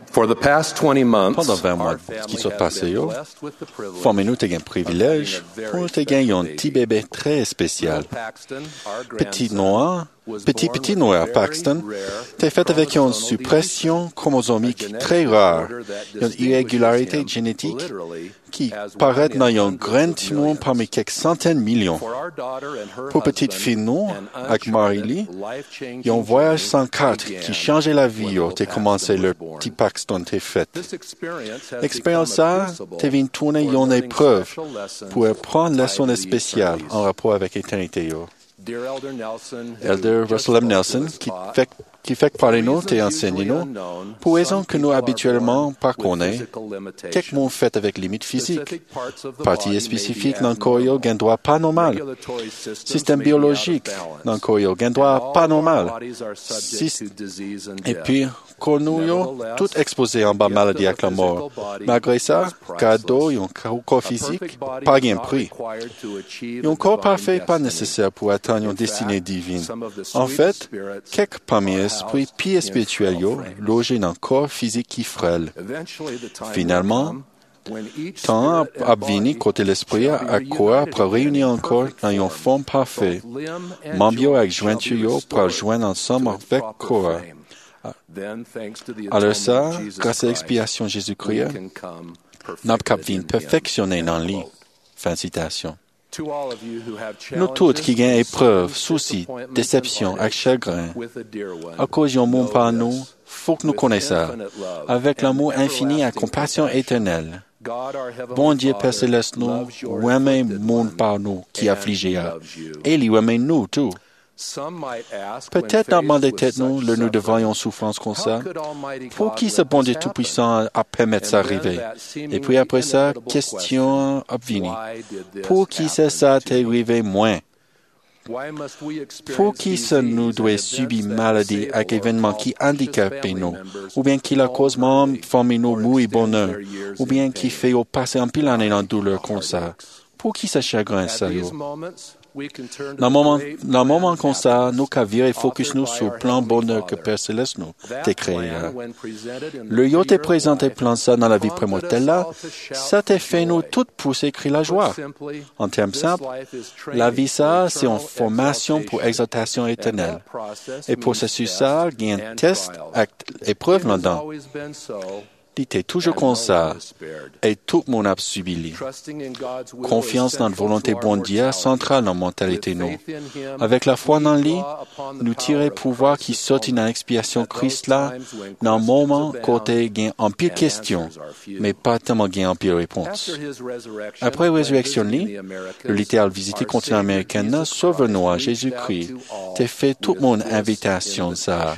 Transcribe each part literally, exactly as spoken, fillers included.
Pendant vingt mois qui sont passés, famille-nous a un privilège pour nous gagner un petit bébé très spécial. Petit noir, petit petit noir Paxton, est fait avec une suppression chromosomique très rare, une irrégularité génétique qui paraît dans un grand timon parmi quelques centaines de millions. Pour petite fille nous, avec Marie-Lee, il y a un voyage sans carte qui changeait la vie, a commencé le petit Paxton t'est fait. L'expérience ça, t'es venu tourner une épreuve pour apprendre une leçon spéciale en rapport avec l'éternité. Elder Russell M. Nelson, qui fait, qui fait parler nous et enseigne nous, pour raison que nous habituellement pas connaît, quelques mots faits avec limite physique, partie spécifique dans le corps, gain droit pas normal, système biologique dans le corps, gain droit pas normal, et puis, qu'on nous tout exposé en bas maladie avec la mort. Malgré ça, cadeau et un corps physique, pas gain prix. Un corps parfait pas nécessaire pour atteindre une destinée divine. En fait, quelques parmi esprits pieds spirituels logés dans un corps physique qui frêle. Finalement, tant a venu côté l'esprit à quoi pour réunir encore dans une forme parfaite. Membres avec jointure pour joindre ensemble avec corps. Alors ça, grâce à l'expiation de Jésus-Christ, nous avons perfectionné dans lui. Fin citation. Nous tous qui gagnent épreuves, soucis, déceptions, et chagrin, à cause d'un monde par nous, faut que nous connaissions ça, avec l'amour infini et compassion éternelle. Bon Dieu Père Céleste nous, ou aime monde par nous qui affligé, et lui aime nous tout. Peut-être demander nous le nous devant une souffrance comme ça. Pour qui ce bon Dieu Tout-Puissant a permis ça arriver? Et puis après ça, question à venir. Pour qui c'est ça t'est arrivé moins? Pour qui ça nous doit subir maladie avec événements qui handicapent nous? Ou bien qui la cause même famille nous mouille bonheur? Ou bien qui fait au passé un pile année dans douleur comme ça? Pour qui ça chagrin ça yo? Dans le moment, dans le moment comme ça, nous qu'à virer focus nous sur le plan bonheur que Père Céleste nous t'est créé. Le yo t'est présenté plan ça dans la vie prémortelle là, ça t'est fait nous tout pousser crier la joie. En termes simples, la vie ça, c'est une formation pour exaltation éternelle. Et processus ça, il y a un test, acte, épreuve là-dedans. C'était toujours comme ça, et tout le monde a subi. Confiance dans la volonté bonne Dieu centrale dans la mentalité nous. Avec la foi dans lui, nous tirer pouvoir qui sortit dans l'expiation Christ là, dans le moment côté gain en pile question, mais pas tellement gain en pile réponse. Après la résurrection lui, le littéral visité continent américain, sauve-nous à Jésus-Christ, t'es fait tout le monde invitation ça.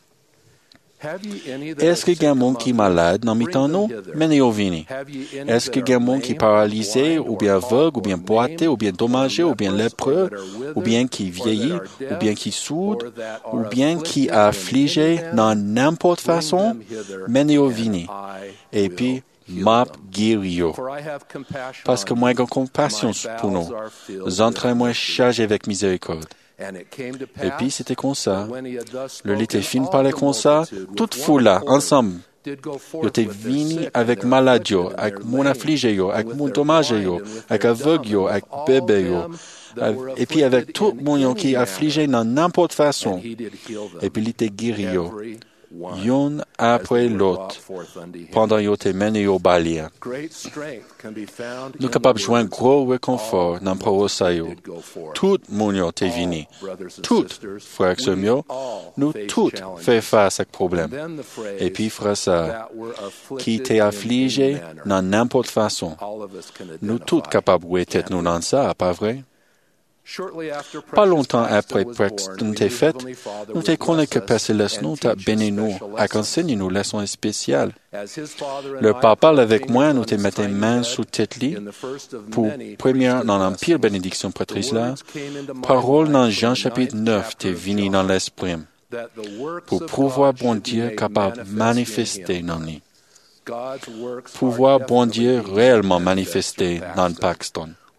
Est-ce qu'il y a un monde qui est malade dans mi-temps nous? Menez au vini. Est-ce qu'il y a un monde qui est paralysé, ou bien aveugle, ou bien boité, ou bien dommagé, ou bien lépreux, ou bien qui vieillit, ou bien qui soude, ou bien qui a affligé dans n'importe façon? Menez au vini. Et puis, m'a guéri. Parce que moi, j'ai compassion pour nous. Entraîne-moi chargé avec miséricorde. Et puis, c'était comme ça. Le little film parlait comme ça. Toute foule là, ensemble. Ils étaient venus avec maladie, avec mon affligé, avec mon dommage, avec aveugle, avec bébé. Et puis, avec tout le monde qui est affligé dans n'importe façon. Et puis, il était guéri. Yon après l'autre, pendant qu'il était mené au balier. Nous sommes capables de jouer un gros réconfort dans le processus. Tout le monde est venu. Tout, frères et sœurs, nous tous faisons face à ce problème. Et puis, frère ça, qui était affligé dans n'importe façon. Nous tous capables de être nous dans ça, pas vrai? Pas longtemps après Paxton t'est fait, nous t'es connu que Père Céleste nous t'a béni nous, a enseigné nous leçons spéciales. Le papa avec moi nous t'es metté main sous tête li, pour première dans l'empire bénédiction prêtrise là, parole dans Jean chapitre neuf t'es venu dans l'esprit, pour pouvoir bon Dieu capable de manifester dans lui. Pouvoir bon Dieu réellement manifester dans Paxton.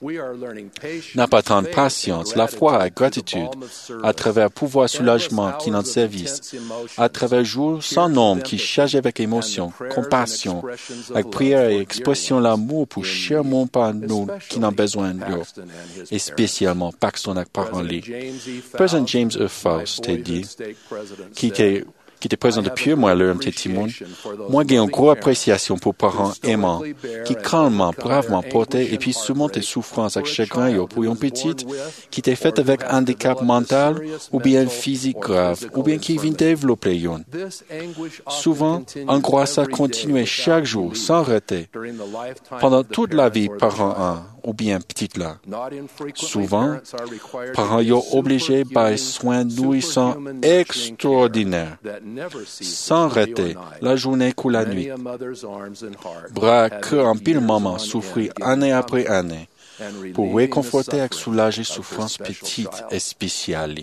N'apprendre patience, la foi, la gratitude, à travers pouvoir soulagement qui notre service, à travers jours sans nombre qui chargent avec émotion, compassion, avec prière et expression l'amour pour cher monde par nous qui n'ont besoin d'eux, et spécialement Paxton avec parents li. Président James E. Faust t'a dit, qui était qui était présent depuis moi le petit monde, moi j'ai une grosse appréciation pour parents aimants, qui calmement, bravement portaient et puis surmontent les souffrances avec chagrin yo pour une petite qui était faite avec handicap mental ou bien physique grave ou bien qui vient développer yon. Souvent, angoisse a continué chaque jour sans arrêter pendant toute la vie parent un ou bien petite là. Souvent, parents yo obligés par les soins nourrissants extraordinaires sans arrêter, la journée ou la nuit. Bras que en pile moment souffrit année après année pour réconforter et soulager souffrances petites et spéciales.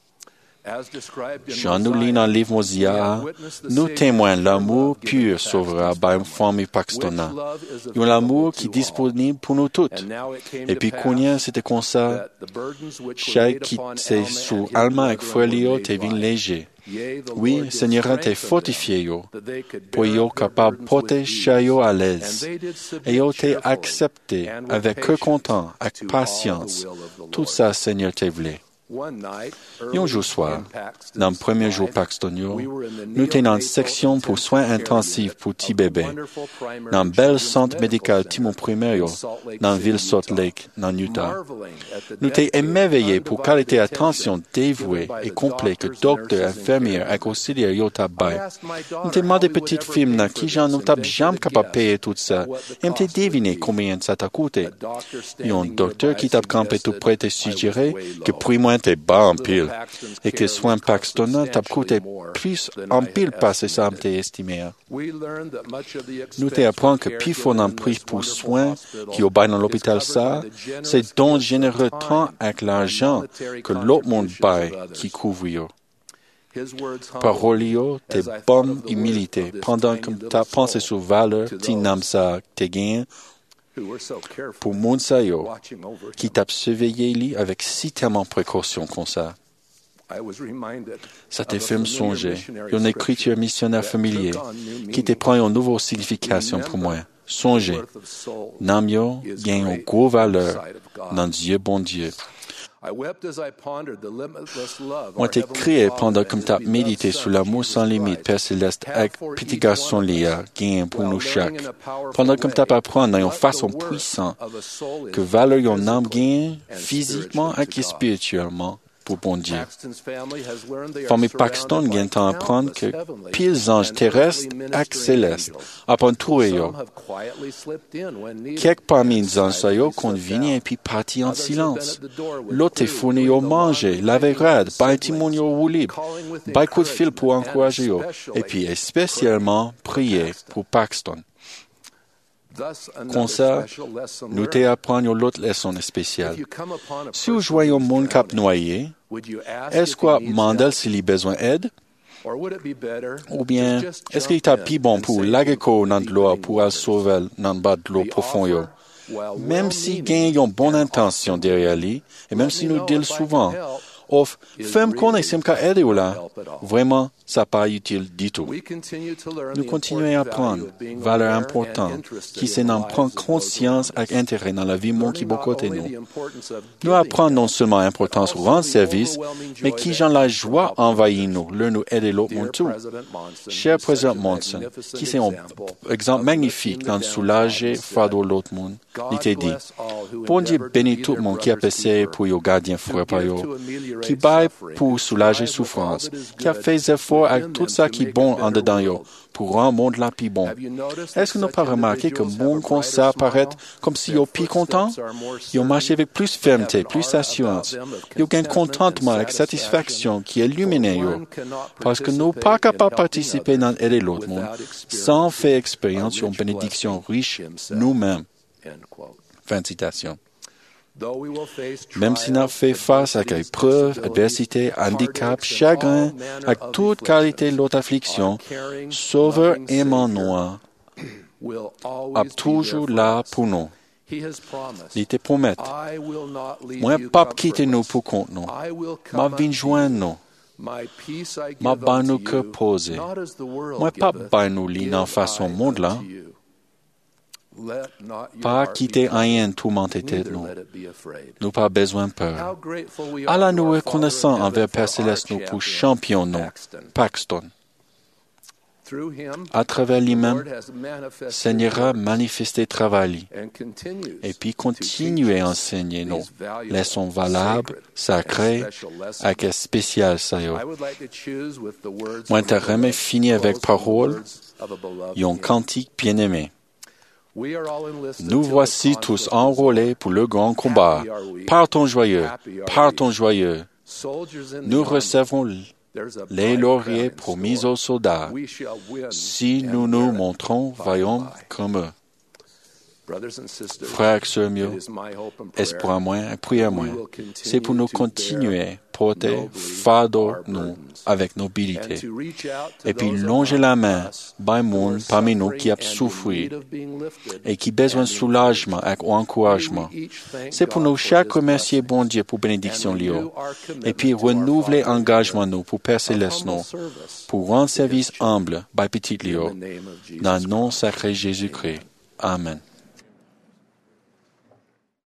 Jean nous lit dans le livre Mosia, nous témoignons l'amour pur sauvera par une famille paxtona. Un amour qui est disponible pour nous toutes. Et puis, combien c'était comme ça, chaque qui c'est sous Alma et Frélio t'es vin léger. Oui, Seigneur t'es fortifié yo, pour yo capable de porter chayo à l'aise. Et yo t'es accepté avec cœur content, avec patience. Tout ça, Seigneur t'es voulu. Un jour soir, dans le premier jour Paxton, nous étions dans une section pour soins intensifs pour petits bébés, dans le bel centre médical Timon Primaire, dans la ville Salt Lake, dans Utah. Nous étions émerveillés pour qualité attention dévouée et complète que docteur, infirmière et auxiliaire Utah Bay. Nous étions demandé petites filles dans qui j'en nous t'as jamais capable de payer tout ça, et nous deviné combien ça t'a coûté. Et un docteur qui t'a campé tout près de suggérer que prix moins t'es bas en pile, et que soin Paxton t'a coûté plus en pile parce ça t'est estimé. Nous t'apprenons que plus faut en prix pour soins qui au bail dans l'hôpital ça, c'est don généreux tant avec l'argent que l'autre monde bail qui couvre yo. Parolio, t'es bonne humilité, pendant que t'as pensé sur valeur, t'y n'aimes ça, t'es gain, pour moun sa yo, qui t'a surveillé li avec si tellement précaution comme ça. Ça te fait me songer, une écriture missionnaire familier, qui te prend une nouvelle signification pour moi. Songez, nam yo gagne une grosse valeur dans Dieu bon Dieu. On t'a créé pendant que t'as médité sur l'amour sans limite, Père Céleste, avec pitigation liée, gain pour nous chaque. Pendant que t'as appris dans une façon puissante que valeur yon âme gain physiquement et spirituellement pour bon Dieu. Famille Paxton vient à apprendre que pile anges terrestres et célestes apprennent trouver yo. Quelques parmi les anges yo conviennent et puis partent en silence. L'autre est fourni au manger, laver rade, bail timon yo ou libre, bail coup de fil pour encourager yo, et puis spécialement prier pour Paxton. Comme ça, nous t'apprenons l'autre leçon spéciale. Si vous voyez un monde cap noyé, est-ce que mandel s'il a besoin d'aide? Ou bien, est-ce qu'il est plus bon pour laguer dans de l'eau pour aller sauver dans le bas de l'eau profonde? Même si gagne une bonne intention derrière lui, et même si nous disons souvent, Of, femme connaissent qu'à aider ou là, vraiment, ça n'est pas utile du tout. Nous continuons à apprendre, valeur importante, qui c'est d'en prendre conscience et intérêt dans la vie mon qui beaucoup de nous. Nous apprenons non seulement l'importance de rendre service, mais qui j'en la joie envahir nous, leur nous aider l'autre monde tout. Cher Président Monson, qui c'est un exemple magnifique dans le soulager fardeau l'autre monde, il t'a dit, bon Dieu bénit tout le monde qui a passé pour yo gardien frère par yo, qui baille pour soulager souffrance, qui a fait des efforts avec tout ça qui est bon en dedans yo, pour rendre le monde là plus bon. Est-ce que nous pas remarqué que le monde comme ça paraît comme si yo plus content? Yo marche avec plus fermeté, plus assurance. Yo gagne contentement avec satisfaction qui illumine yo. Parce que nous pas capables de participer dans aider l'autre monde, sans faire expérience d'une bénédiction riche nous-mêmes. Fin de citation. Même si nous fait face à épreuves, adversité, handicap, chagrin, à toute qualité de l'autre affliction, Sauveur aimant nous, a toujours là pour nous. Il te promet, moi pas quitter nous pour compte nous, ma vie joindre nous, ma ban nous que poser, moi pas ban nous lit en façon monde là, pas quitter rien tout tête nous, nous pas besoin de peur. Allah nous reconnaissant envers Père Céleste nous pour champion nous, Paxton. À travers lui-même, Seigneur a manifesté travail et puis continuer à enseigner nous, leçons valables, sacrées, avec spécial ça y est. Moi, t'aimerais finir avec parole, un cantique bien-aimé. Nous voici tous enrôlés pour le grand combat. Partons joyeux, partons joyeux. Nous recevons les lauriers promis aux soldats, si nous nous montrons vaillants comme eux. Frères et sœurs mieux, espoir moi et prière moi, c'est pour nous continuer à porter fardeau nous avec nobilité, et puis longer la main par monde parmi nous qui a souffert et qui besoin de soulagement et encouragement. C'est pour nous chaque remercier bon Dieu pour bénédiction Léo, et puis renouveler engagement nous pour Père Céleste nous, pour rendre service humble par petit Léo, dans le nom sacré Jésus-Christ. Amen.